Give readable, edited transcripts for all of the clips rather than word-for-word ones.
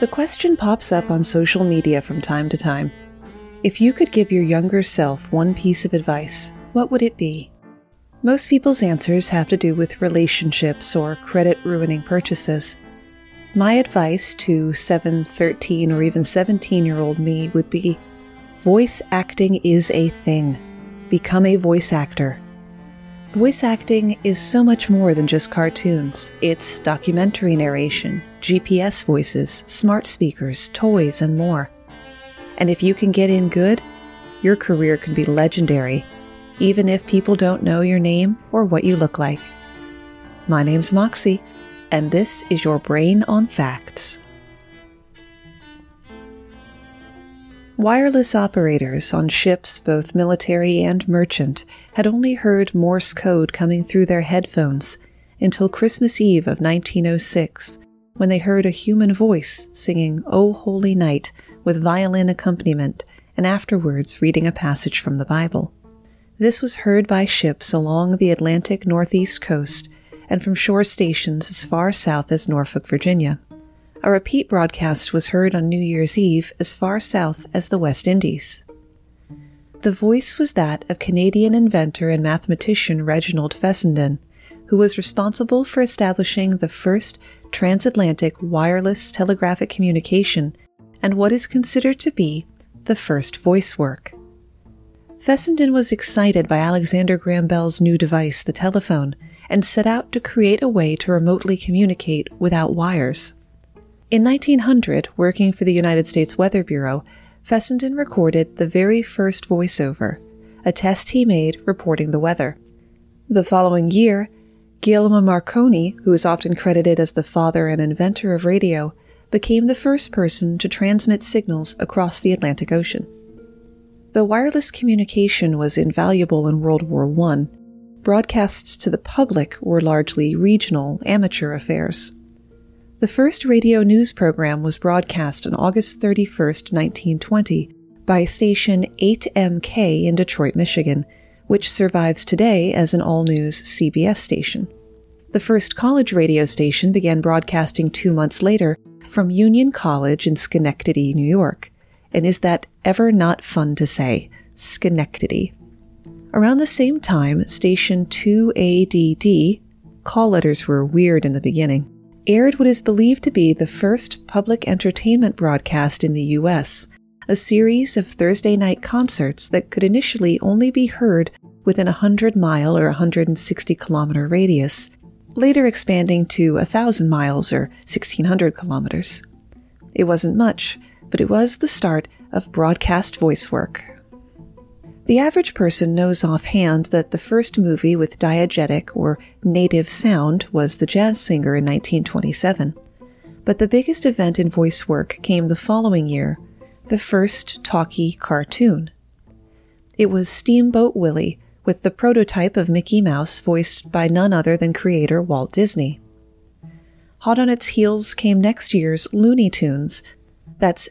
The question pops up on social media from time to time. If you could give your younger self one piece of advice, what would it be? Most people's answers have to do with relationships or credit-ruining purchases. My advice to 7, 13, or even 17-year-old me would be, voice acting is a thing. Become a voice actor. Voice acting is so much more than just cartoons. It's documentary narration, GPS voices, smart speakers, toys, and more. And if you can get in good, your career can be legendary, even if people don't know your name or what you look like. My name's Moxie, and this is your Brain on Facts. Wireless operators on ships, both military and merchant, had only heard Morse code coming through their headphones until Christmas Eve of 1906, when they heard a human voice singing "O Holy Night" with violin accompaniment, and afterwards reading a passage from the Bible. This was heard by ships along the Atlantic northeast coast and from shore stations as far south as Norfolk, Virginia. A repeat broadcast was heard on New Year's Eve as far south as the West Indies. The voice was that of Canadian inventor and mathematician Reginald Fessenden, who was responsible for establishing the first transatlantic wireless telegraphic communication and what is considered to be the first voice work. Fessenden was excited by Alexander Graham Bell's new device, the telephone, and set out to create a way to remotely communicate without wires. In 1900, working for the United States Weather Bureau, Fessenden recorded the very first voiceover, a test he made reporting the weather. The following year, Guglielmo Marconi, who is often credited as the father and inventor of radio, became the first person to transmit signals across the Atlantic Ocean. Though wireless communication was invaluable in World War I, broadcasts to the public were largely regional, amateur affairs. The first radio news program was broadcast on August 31, 1920, by station 8MK in Detroit, Michigan, which survives today as an all-news CBS station. The first college radio station began broadcasting 2 months later from Union College in Schenectady, New York. And is that ever not fun to say? Schenectady. Around the same time, station 2ADD, call letters were weird in the beginning, aired what is believed to be the first public entertainment broadcast in the U.S., a series of Thursday night concerts that could initially only be heard within a 100-mile or 160-kilometer radius, later expanding to 1,000 miles or 1,600 kilometers. It wasn't much, but it was the start of broadcast voice work. The average person knows offhand that the first movie with diegetic or native sound was The Jazz Singer in 1927. But the biggest event in voice work came the following year, the first talkie cartoon. It was Steamboat Willie, with the prototype of Mickey Mouse voiced by none other than creator Walt Disney. Hot on its heels came next year's Looney Tunes. That's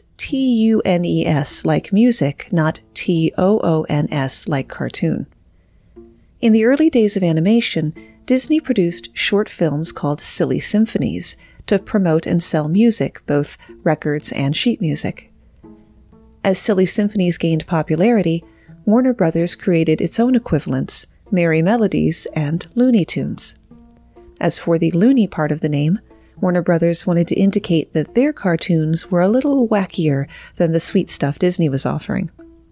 Tunes like music, not Toons like cartoon. In the early days of animation, Disney produced short films called Silly Symphonies to promote and sell music, both records and sheet music. As Silly Symphonies gained popularity, Warner Brothers created its own equivalents, Merry Melodies and Looney Tunes. As for the loony part of the name, Warner Brothers wanted to indicate that their cartoons were a little wackier than the sweet stuff Disney was offering.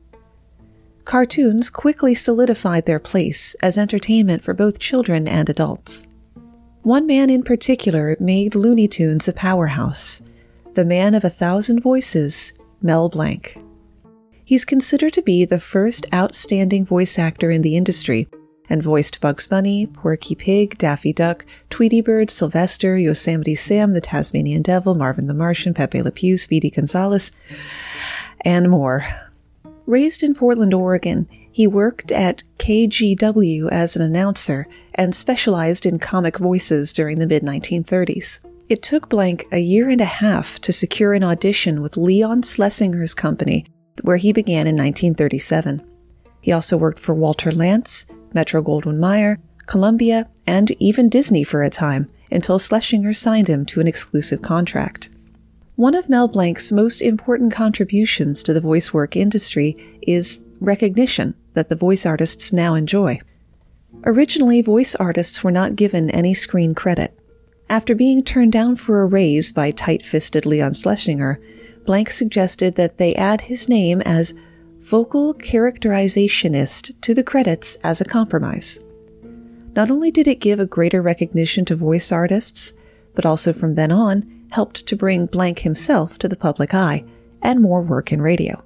Cartoons quickly solidified their place as entertainment for both children and adults. One man in particular made Looney Tunes a powerhouse, the man of 1,000 voices, Mel Blanc. He's considered to be the first outstanding voice actor in the industry, and voiced Bugs Bunny, Porky Pig, Daffy Duck, Tweety Bird, Sylvester, Yosemite Sam, the Tasmanian Devil, Marvin the Martian, Pepe Le Pew, Speedy Gonzales, and more. Raised in Portland, Oregon, he worked at KGW as an announcer and specialized in comic voices during the mid-1930s. It took Blanc a year and a half to secure an audition with Leon Schlesinger's company, where he began in 1937. He also worked for Walter Lantz, Metro-Goldwyn-Mayer, Columbia, and even Disney for a time, until Schlesinger signed him to an exclusive contract. One of Mel Blanc's most important contributions to the voice work industry is recognition that the voice artists now enjoy. Originally, voice artists were not given any screen credit. After being turned down for a raise by tight-fisted Leon Schlesinger, Blanc suggested that they add his name as vocal characterizationist to the credits as a compromise. Not only did it give a greater recognition to voice artists, but also from then on helped to bring Blanc himself to the public eye and more work in radio.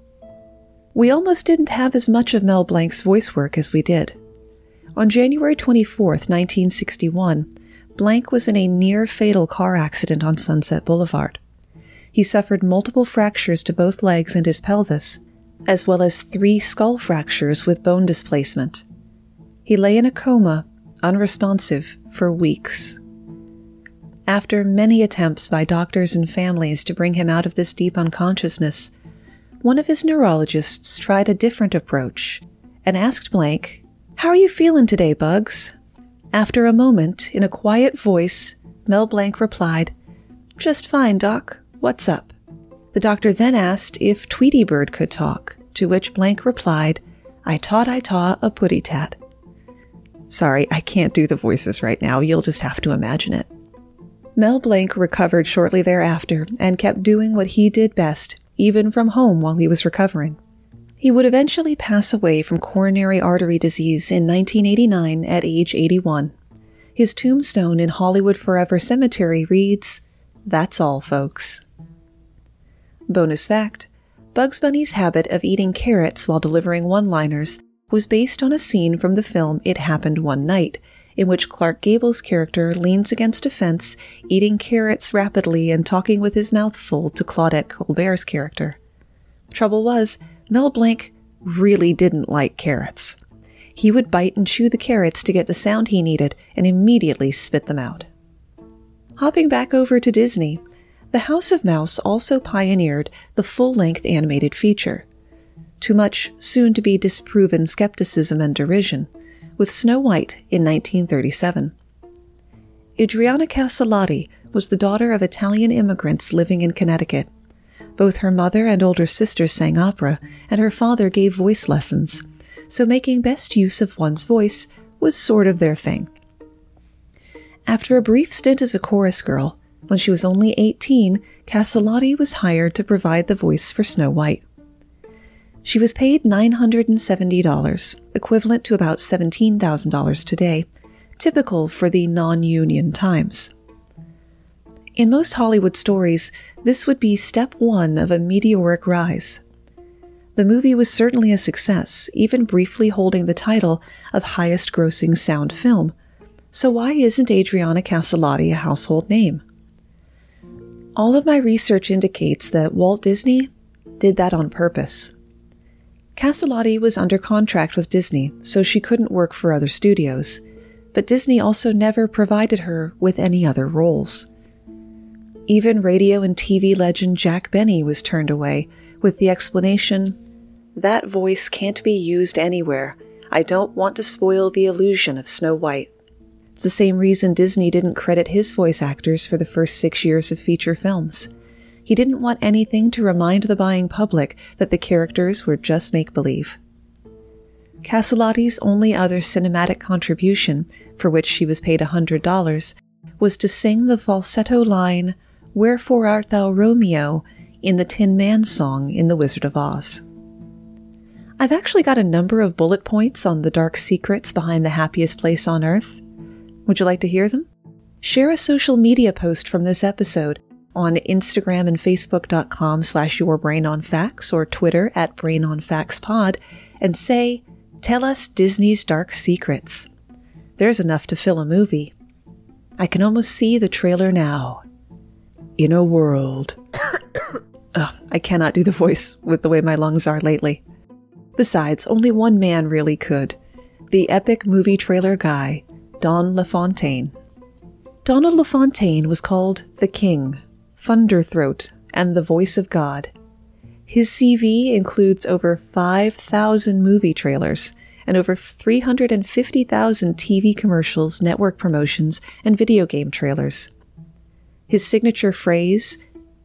We almost didn't have as much of Mel Blanc's voice work as we did. On January 24, 1961, Blanc was in a near-fatal car accident on Sunset Boulevard. He suffered multiple fractures to both legs and his pelvis, as well as 3 skull fractures with bone displacement. He lay in a coma, unresponsive, for weeks. After many attempts by doctors and families to bring him out of this deep unconsciousness, one of his neurologists tried a different approach and asked Blanc, "How are you feeling today, Bugs?" After a moment, in a quiet voice, Mel Blanc replied, "Just fine, Doc. What's up?" The doctor then asked if Tweety Bird could talk, to which Blanc replied, I taught a putty tat." Sorry, I can't do the voices right now. You'll just have to imagine it. Mel Blanc recovered shortly thereafter and kept doing what he did best, even from home while he was recovering. He would eventually pass away from coronary artery disease in 1989 at age 81. His tombstone in Hollywood Forever Cemetery reads, "That's all, folks." Bonus fact, Bugs Bunny's habit of eating carrots while delivering one-liners was based on a scene from the film It Happened One Night, in which Clark Gable's character leans against a fence, eating carrots rapidly and talking with his mouth full to Claudette Colbert's character. Trouble was, Mel Blanc really didn't like carrots. He would bite and chew the carrots to get the sound he needed and immediately spit them out. Hopping back over to Disney, the House of Mouse also pioneered the full-length animated feature. To much soon-to-be disproven skepticism and derision, with Snow White in 1937. Adriana Caselotti was the daughter of Italian immigrants living in Connecticut. Both her mother and older sister sang opera, and her father gave voice lessons, so making best use of one's voice was sort of their thing. After a brief stint as a chorus girl, when she was only 18, Caselotti was hired to provide the voice for Snow White. She was paid $970, equivalent to about $17,000 today, typical for the non-union times. In most Hollywood stories, this would be step one of a meteoric rise. The movie was certainly a success, even briefly holding the title of highest-grossing sound film. So why isn't Adriana Caselotti a household name? All of my research indicates that Walt Disney did that on purpose. Caselotti was under contract with Disney, so she couldn't work for other studios, but Disney also never provided her with any other roles. Even radio and TV legend Jack Benny was turned away with the explanation, "That voice can't be used anywhere. I don't want to spoil the illusion of Snow White." It's the same reason Disney didn't credit his voice actors for the first 6 years of feature films. He didn't want anything to remind the buying public that the characters were just make-believe. Caselotti's only other cinematic contribution, for which she was paid $100, was to sing the falsetto line, "Wherefore art thou Romeo?" in the Tin Man song in The Wizard of Oz. I've actually got a number of bullet points on the dark secrets behind the happiest place on earth. Would you like to hear them? Share a social media post from this episode on Instagram and Facebook.com/YourBrainOnFacts or Twitter @BrainOnFactsPod and say, "Tell us Disney's dark secrets." There's enough to fill a movie. I can almost see the trailer now. In a world. I cannot do the voice with the way my lungs are lately. Besides, only one man really could. The epic movie trailer guy, Don LaFontaine. Donald LaFontaine was called the King, Thunderthroat, and the Voice of God. His CV includes over 5,000 movie trailers and over 350,000 TV commercials, network promotions, and video game trailers. His signature phrase,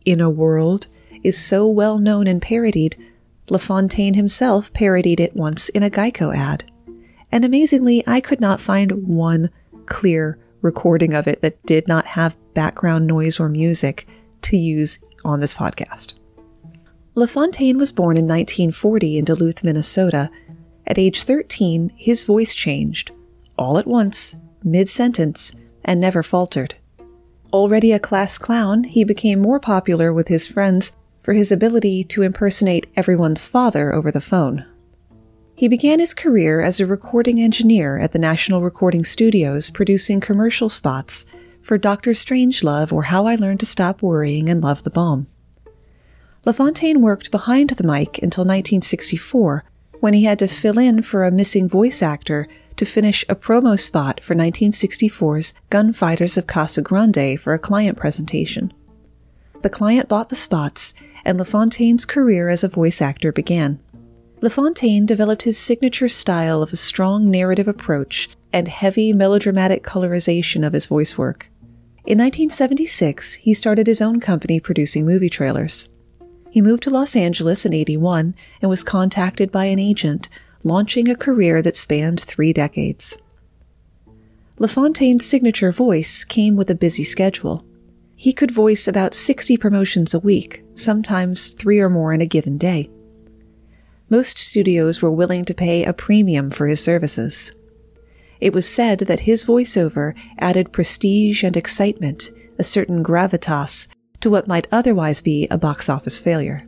"In a World" is so well known and parodied, LaFontaine himself parodied it once in a Geico ad. And amazingly, I could not find one clear recording of it that did not have background noise or music to use on this podcast. LaFontaine was born in 1940 in Duluth, Minnesota. At age 13, his voice changed, all at once, mid-sentence, and never faltered. Already a class clown, he became more popular with his friends for his ability to impersonate everyone's father over the phone. He began his career as a recording engineer at the National Recording Studios, producing commercial spots for Dr. Strangelove or How I Learned to Stop Worrying and Love the Bomb. LaFontaine worked behind the mic until 1964, when he had to fill in for a missing voice actor to finish a promo spot for 1964's Gunfighters of Casa Grande for a client presentation. The client bought the spots, and LaFontaine's career as a voice actor began. LaFontaine developed his signature style of a strong narrative approach and heavy melodramatic colorization of his voice work. In 1976, he started his own company producing movie trailers. He moved to Los Angeles in 1981 and was contacted by an agent, launching a career that spanned 3 decades. LaFontaine's signature voice came with a busy schedule. He could voice about 60 promotions a week, sometimes 3 or more in a given day. Most studios were willing to pay a premium for his services. It was said that his voiceover added prestige and excitement, a certain gravitas, to what might otherwise be a box office failure.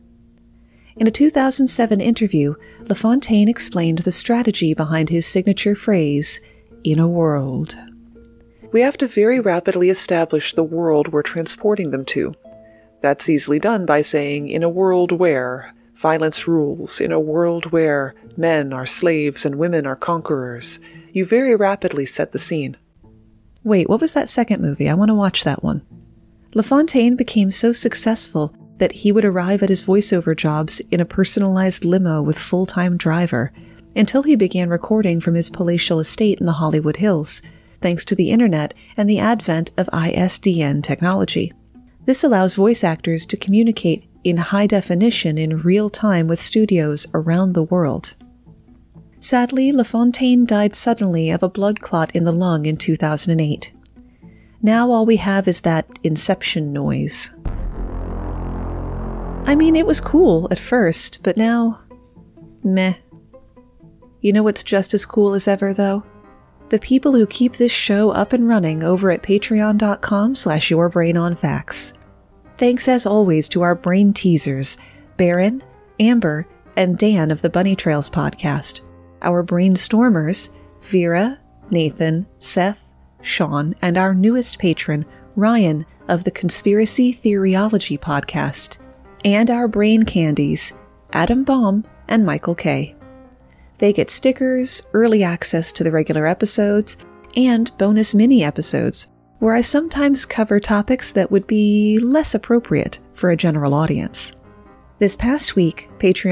In a 2007 interview, LaFontaine explained the strategy behind his signature phrase, "In a world." We have to very rapidly establish the world we're transporting them to. That's easily done by saying, "In a world where violence rules, in a world where men are slaves and women are conquerors." You very rapidly set the scene. Wait, what was that second movie? I want to watch that one. LaFontaine became so successful that he would arrive at his voiceover jobs in a personalized limo with full-time driver, until he began recording from his palatial estate in the Hollywood Hills, thanks to the internet and the advent of ISDN technology. This allows voice actors to communicate in high definition in real time with studios around the world. Sadly, LaFontaine died suddenly of a blood clot in the lung in 2008. Now all we have is that inception noise. I mean, it was cool at first, but now, meh. You know what's just as cool as ever, though? The people who keep this show up and running over at patreon.com/yourbrainonfacts. Thanks as always to our brain teasers, Baron, Amber, and Dan of the Bunny Trails podcast. Our brainstormers, Vera, Nathan, Seth, Sean, and our newest patron, Ryan of the Conspiracy Theoryology podcast. And our brain candies, Adam Baum and Michael K. They get stickers, early access to the regular episodes, and bonus mini-episodes, where I sometimes cover topics that would be less appropriate for a general audience. This past week,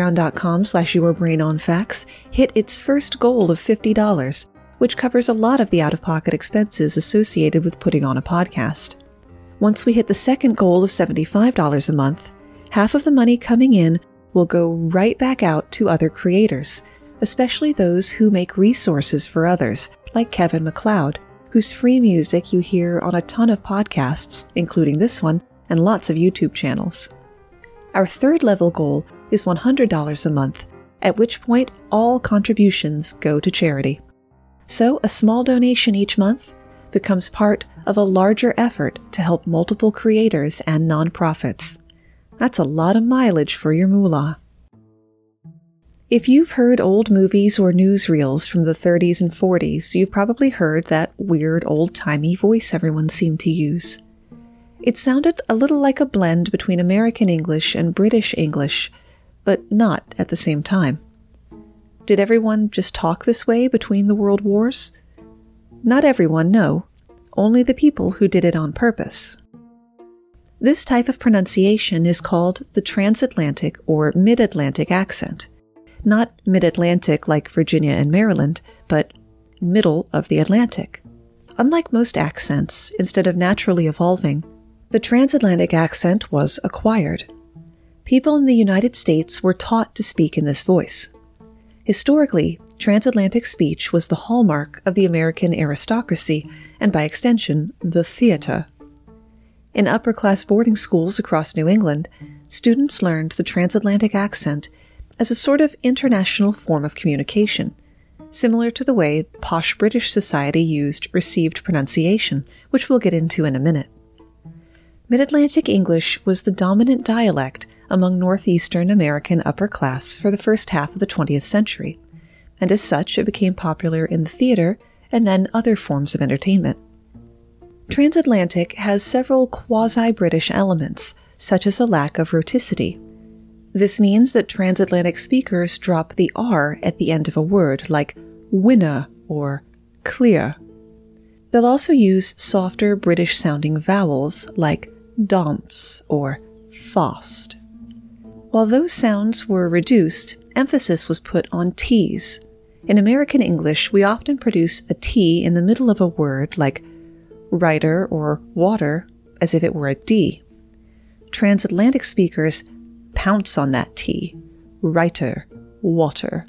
patreon.com/yourbrainonfacts hit its first goal of $50, which covers a lot of the out-of-pocket expenses associated with putting on a podcast. Once we hit the second goal of $75 a month, half of the money coming in will go right back out to other creators, especially those who make resources for others, like Kevin MacLeod, whose free music you hear on a ton of podcasts, including this one, and lots of YouTube channels. Our third level goal is $100 a month, at which point all contributions go to charity. So a small donation each month becomes part of a larger effort to help multiple creators and nonprofits. That's a lot of mileage for your moolah. If you've heard old movies or newsreels from the 30s and 40s, you've probably heard that weird old-timey voice everyone seemed to use. It sounded a little like a blend between American English and British English, but not at the same time. Did everyone just talk this way between the world wars? Not everyone, no. Only the people who did it on purpose. This type of pronunciation is called the transatlantic or mid-Atlantic accent. Not mid-Atlantic like Virginia and Maryland, but middle of the Atlantic. Unlike most accents, instead of naturally evolving, The transatlantic accent was acquired. People in the United States were taught to speak in this voice. Historically, transatlantic speech was the hallmark of the American aristocracy and, by extension, the theater. In upper-class boarding schools across New England, students learned the transatlantic accent as a sort of international form of communication, similar to the way posh British society used received pronunciation, which we'll get into in a minute. Mid-Atlantic English was the dominant dialect among northeastern American upper class for the first half of the 20th century, and as such it became popular in the theater and then other forms of entertainment. Transatlantic has several quasi-British elements, such as a lack of rhoticity. This means that transatlantic speakers drop the R at the end of a word, like winner or clear. They'll also use softer British-sounding vowels like dance or fast. While those sounds were reduced, emphasis was put on T's. In American English, we often produce a T in the middle of a word like writer or water as if it were a D. Transatlantic speakers pounce on that T, writer, water.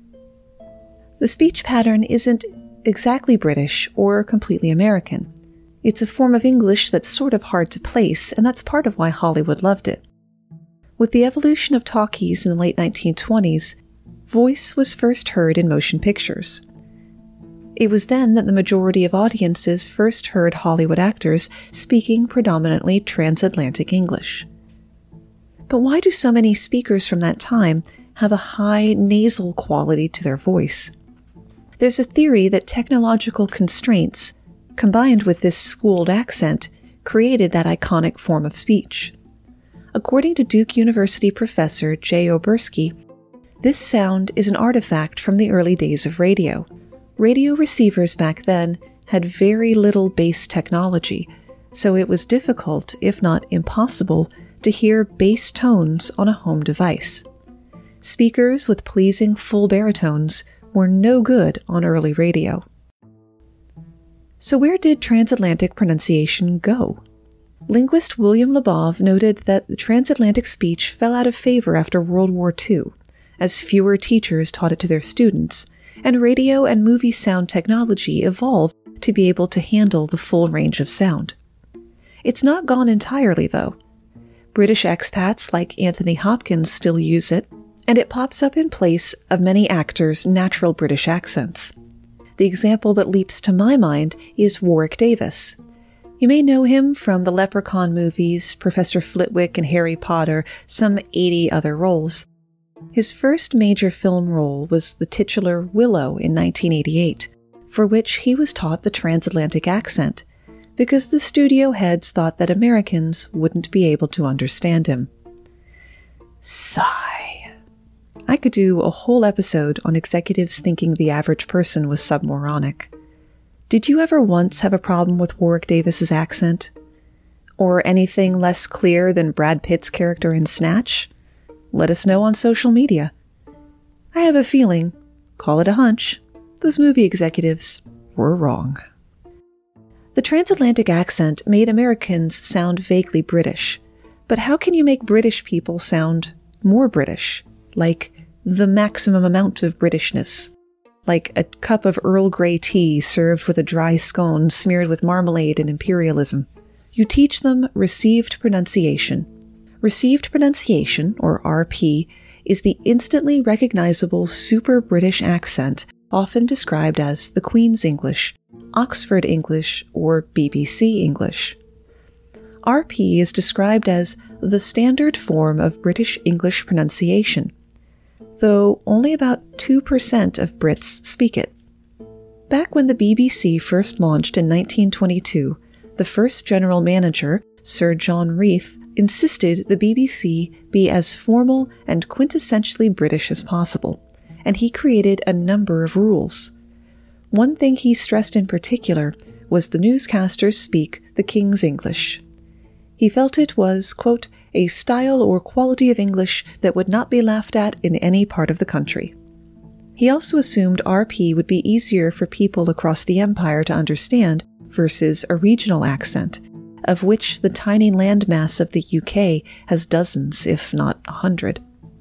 The speech pattern isn't exactly British or completely American. It's a form of English that's sort of hard to place, and that's part of why Hollywood loved it. With the evolution of talkies in the late 1920s, voice was first heard in motion pictures. It was then that the majority of audiences first heard Hollywood actors speaking predominantly transatlantic English. But why do so many speakers from that time have a high nasal quality to their voice? There's a theory that technological constraints, combined with this schooled accent, created that iconic form of speech. According to Duke University professor Jay Oberski, this sound is an artifact from the early days of radio. Radio receivers back then had very little bass technology, so it was difficult, if not impossible, to hear bass tones on a home device. Speakers with pleasing full baritones were no good on early radio. So where did transatlantic pronunciation go? Linguist William Labov noted that the transatlantic speech fell out of favor after World War II, as fewer teachers taught it to their students, and radio and movie sound technology evolved to be able to handle the full range of sound. It's not gone entirely, though. British expats like Anthony Hopkins still use it, and it pops up in place of many actors' natural British accents. The example that leaps to my mind is Warwick Davis. You may know him from the Leprechaun movies, Professor Flitwick and Harry Potter, some 80 other roles. His first major film role was the titular Willow in 1988, for which he was taught the transatlantic accent, because the studio heads thought that Americans wouldn't be able to understand him. Sigh. I could do a whole episode on executives thinking the average person was submoronic. Did you ever once have a problem with Warwick Davis's accent? Or anything less clear than Brad Pitt's character in Snatch? Let us know on social media. I have a feeling, call it a hunch, those movie executives were wrong. The transatlantic accent made Americans sound vaguely British, but how can you make British people sound more British? Like the maximum amount of Britishness. Like a cup of Earl Grey tea served with a dry scone smeared with marmalade and imperialism. You teach them received pronunciation. Received pronunciation, or RP, is the instantly recognizable super British accent, often described as the Queen's English, Oxford English, or BBC English. RP is described as the standard form of British English pronunciation, though only about 2% of Brits speak it. Back when the BBC first launched in 1922, the first general manager, Sir John Reith, insisted the BBC be as formal and quintessentially British as possible, and he created a number of rules. One thing he stressed in particular was the newscasters speak the King's English. He felt it was, quote, a style or quality of English that would not be laughed at in any part of the country. He also assumed RP would be easier for people across the empire to understand versus a regional accent, of which the tiny landmass of the UK has dozens, if not 100.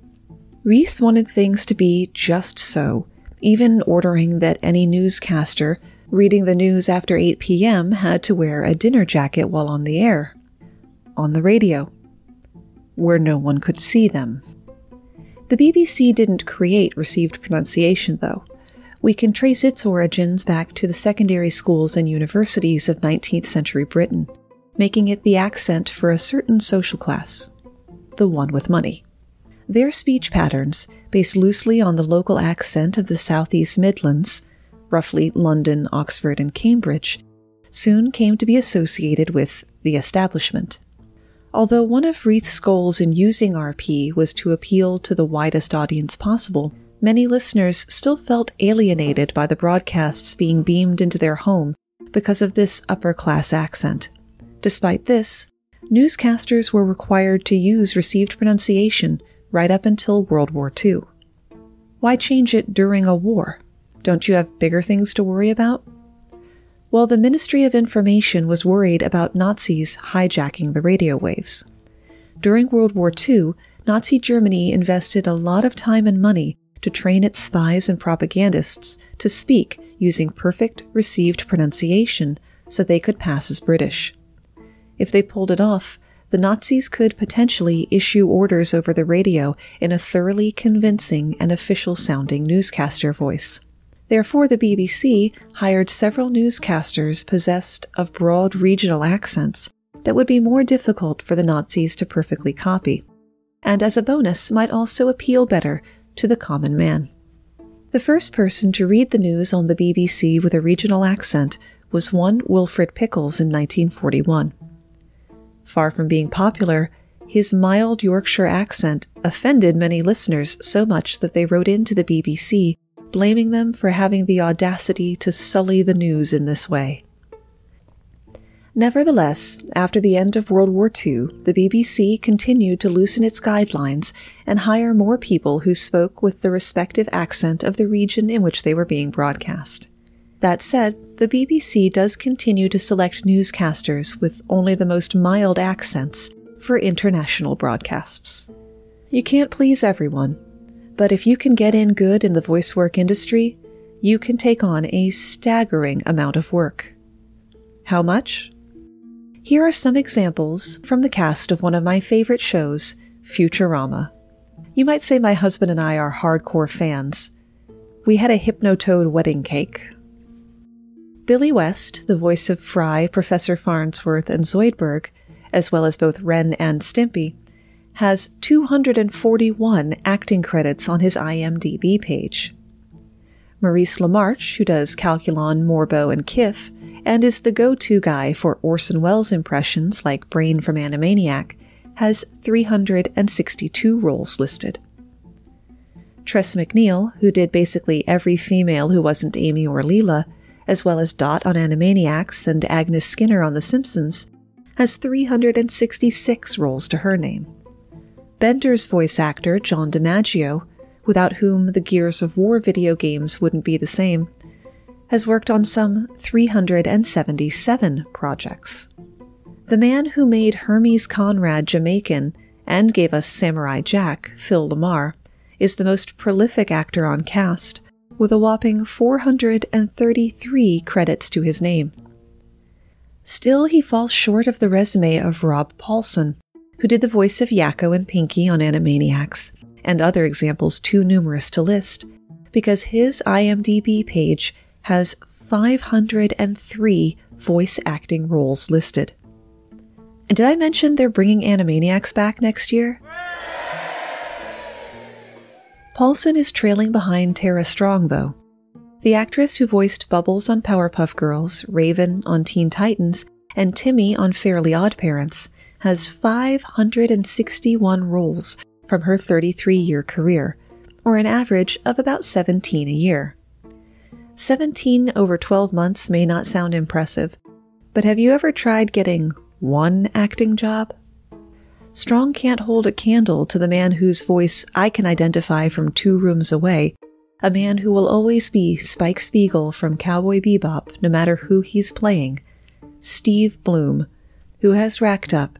Rees wanted things to be just so, even ordering that any newscaster reading the news after 8 p.m. had to wear a dinner jacket while on the air, on the radio, where no one could see them. The BBC didn't create received pronunciation, though. We can trace its origins back to the secondary schools and universities of 19th century Britain, making it the accent for a certain social class, the one with money. Their speech patterns, based loosely on the local accent of the Southeast Midlands, roughly London, Oxford, and Cambridge, soon came to be associated with the establishment. Although one of Reith's goals in using RP was to appeal to the widest audience possible, many listeners still felt alienated by the broadcasts being beamed into their home because of this upper-class accent. Despite this, newscasters were required to use received pronunciation right up until World War II. Why change it during a war? Don't you have bigger things to worry about? Well, the Ministry of Information was worried about Nazis hijacking the radio waves. During World War II, Nazi Germany invested a lot of time and money to train its spies and propagandists to speak using perfect received pronunciation so they could pass as British. If they pulled it off, the Nazis could potentially issue orders over the radio in a thoroughly convincing and official-sounding newscaster voice. Therefore, the BBC hired several newscasters possessed of broad regional accents that would be more difficult for the Nazis to perfectly copy, and as a bonus might also appeal better to the common man. The first person to read the news on the BBC with a regional accent was one Wilfred Pickles in 1941. Far from being popular, his mild Yorkshire accent offended many listeners so much that they wrote into the BBC, blaming them for having the audacity to sully the news in this way. Nevertheless, after the end of World War II, the BBC continued to loosen its guidelines and hire more people who spoke with the respective accent of the region in which they were being broadcast. That said, the BBC does continue to select newscasters with only the most mild accents for international broadcasts. You can't please everyone, but if you can get in good in the voice work industry, you can take on a staggering amount of work. How much? Here are some examples from the cast of one of my favorite shows, Futurama. You might say my husband and I are hardcore fans. We had a Hypnotoad wedding cake. Billy West, the voice of Fry, Professor Farnsworth, and Zoidberg, as well as both Ren and Stimpy, has 241 acting credits on his IMDb page. Maurice LaMarche, who does Calculon, Morbo, and Kif, and is the go-to guy for Orson Welles impressions like Brain from Animaniac, has 362 roles listed. Tress MacNeille, who did basically every female who wasn't Amy or Leela, as well as Dot on Animaniacs and Agnes Skinner on The Simpsons, has 366 roles to her name. Bender's voice actor, John DiMaggio, without whom the Gears of War video games wouldn't be the same, has worked on some 377 projects. The man who made Hermes Conrad Jamaican and gave us Samurai Jack, Phil LaMarr, is the most prolific actor on cast, with a whopping 433 credits to his name. Still, he falls short of the resume of Rob Paulson, who did the voice of Yakko and Pinky on Animaniacs, and other examples too numerous to list, because his IMDb page has 503 voice acting roles listed. And did I mention they're bringing Animaniacs back next year? Paulson is trailing behind Tara Strong, though. The actress who voiced Bubbles on Powerpuff Girls, Raven on Teen Titans, and Timmy on Fairly OddParents has 561 roles from her 33-year career, or an average of about 17 a year. 17 over 12 months may not sound impressive, but have you ever tried getting one acting job? Strong can't hold a candle to the man whose voice I can identify from 2 rooms away, a man who will always be Spike Spiegel from Cowboy Bebop no matter who he's playing, Steve Bloom, who has racked up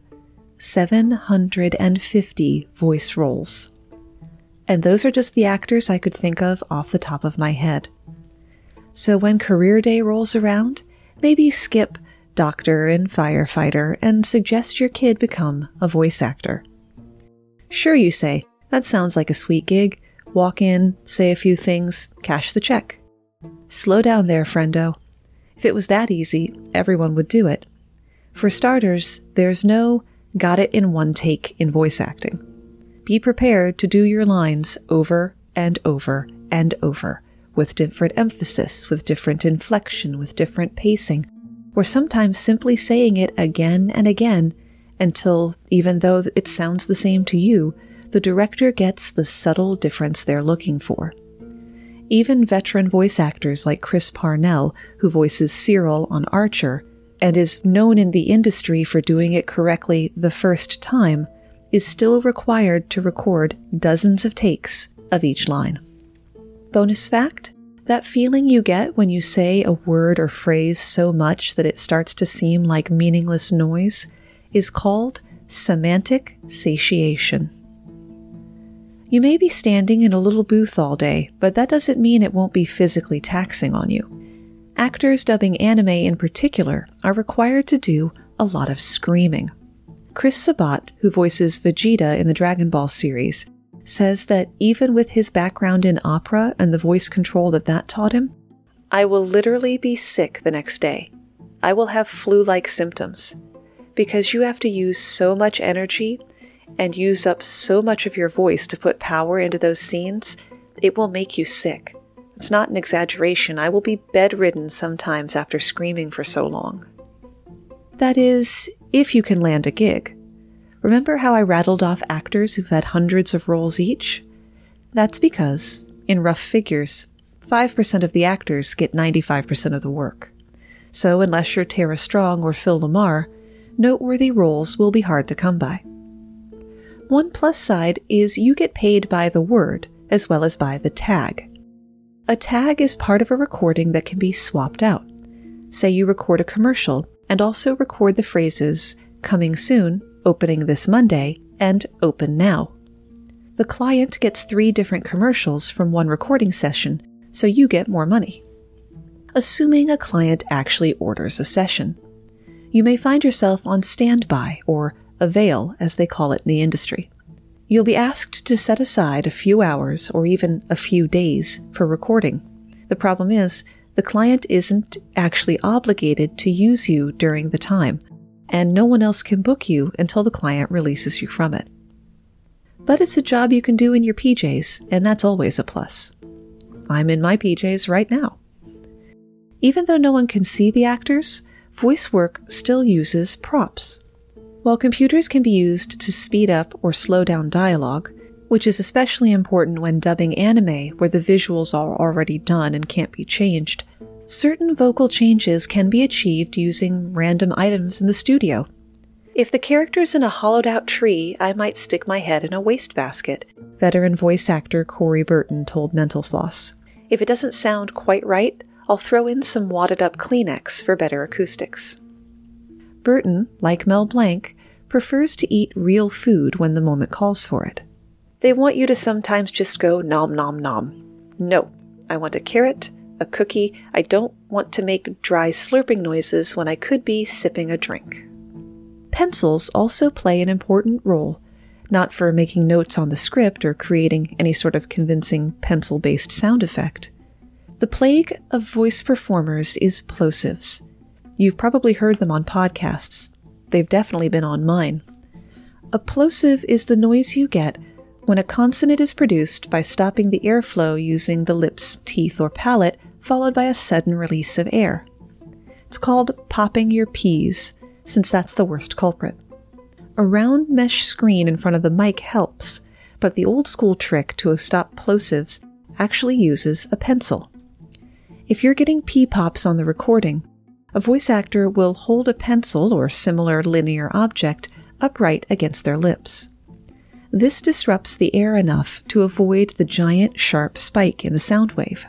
750 voice roles. And those are just the actors I could think of off the top of my head. So when career day rolls around, maybe skip doctor and firefighter and suggest your kid become a voice actor. Sure, you say, that sounds like a sweet gig. Walk in, say a few things, cash the check. Slow down there, friendo. If it was that easy, everyone would do it. For starters, there's no got it in one take in voice acting. Be prepared to do your lines over and over and over, with different emphasis, with different inflection, with different pacing, or sometimes simply saying it again and again until, even though it sounds the same to you, the director gets the subtle difference they're looking for. Even veteran voice actors like Chris Parnell, who voices Cyril on Archer, and is known in the industry for doing it correctly the first time, is still required to record dozens of takes of each line. Bonus fact: that feeling you get when you say a word or phrase so much that it starts to seem like meaningless noise is called semantic satiation. You may be standing in a little booth all day, but that doesn't mean it won't be physically taxing on you. Actors dubbing anime in particular are required to do a lot of screaming. Chris Sabat, who voices Vegeta in the Dragon Ball series, says that even with his background in opera and the voice control that taught him, I will literally be sick the next day. I will have flu-like symptoms. Because you have to use so much energy and use up so much of your voice to put power into those scenes, it will make you sick. It's not an exaggeration. I will be bedridden sometimes after screaming for so long. That is, if you can land a gig. Remember how I rattled off actors who've had hundreds of roles each? That's because, in rough figures, 5% of the actors get 95% of the work. So unless you're Tara Strong or Phil LaMarr, noteworthy roles will be hard to come by. One plus side is you get paid by the word as well as by the tag. A tag is part of a recording that can be swapped out. Say you record a commercial and also record the phrases coming soon, opening this Monday, and open now. The client gets 3 different commercials from one recording session, so you get more money. Assuming a client actually orders a session. You may find yourself on standby, or avail, as they call it in the industry. You'll be asked to set aside a few hours or even a few days for recording. The problem is, the client isn't actually obligated to use you during the time, and no one else can book you until the client releases you from it. But it's a job you can do in your PJs, and that's always a plus. I'm in my PJs right now. Even though no one can see the actors, voice work still uses props. While computers can be used to speed up or slow down dialogue, which is especially important when dubbing anime where the visuals are already done and can't be changed, certain vocal changes can be achieved using random items in the studio. If the character's in a hollowed-out tree, I might stick my head in a wastebasket, veteran voice actor Corey Burton told Mental Floss. If it doesn't sound quite right, I'll throw in some wadded-up Kleenex for better acoustics. Burton, like Mel Blanc, prefers to eat real food when the moment calls for it. They want you to sometimes just go nom nom nom. No, I want a carrot, a cookie. I don't want to make dry slurping noises when I could be sipping a drink. Pencils also play an important role, not for making notes on the script or creating any sort of convincing pencil-based sound effect. The plague of voice performers is plosives. You've probably heard them on podcasts. They've definitely been on mine. A plosive is the noise you get when a consonant is produced by stopping the airflow using the lips, teeth, or palate, followed by a sudden release of air. It's called popping your P's, since that's the worst culprit. A round mesh screen in front of the mic helps, but the old school trick to stop plosives actually uses a pencil. If you're getting P-pops on the recording, a voice actor will hold a pencil or similar linear object upright against their lips. This disrupts the air enough to avoid the giant sharp spike in the sound wave.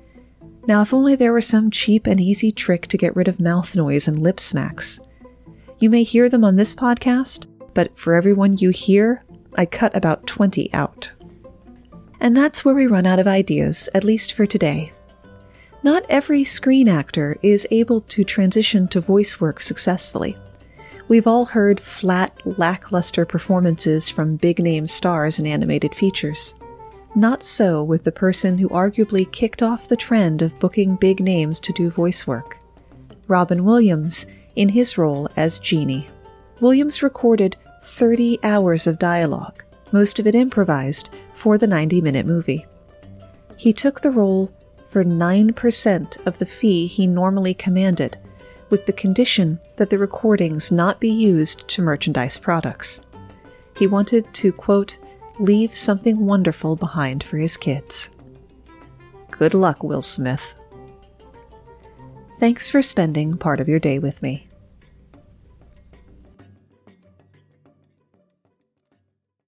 Now, if only there were some cheap and easy trick to get rid of mouth noise and lip smacks. You may hear them on this podcast, but for everyone you hear, I cut about 20 out. And that's where we run out of ideas, at least for today. Not every screen actor is able to transition to voice work successfully. We've all heard flat, lackluster performances from big-name stars in animated features. Not so with the person who arguably kicked off the trend of booking big names to do voice work. Robin Williams, in his role as Genie. Williams recorded 30 hours of dialogue, most of it improvised, for the 90-minute movie. He took the role for 9% of the fee he normally commanded, with the condition that the recordings not be used to merchandise products. He wanted to, quote, leave something wonderful behind for his kids. Good luck, Will Smith. Thanks for spending part of your day with me.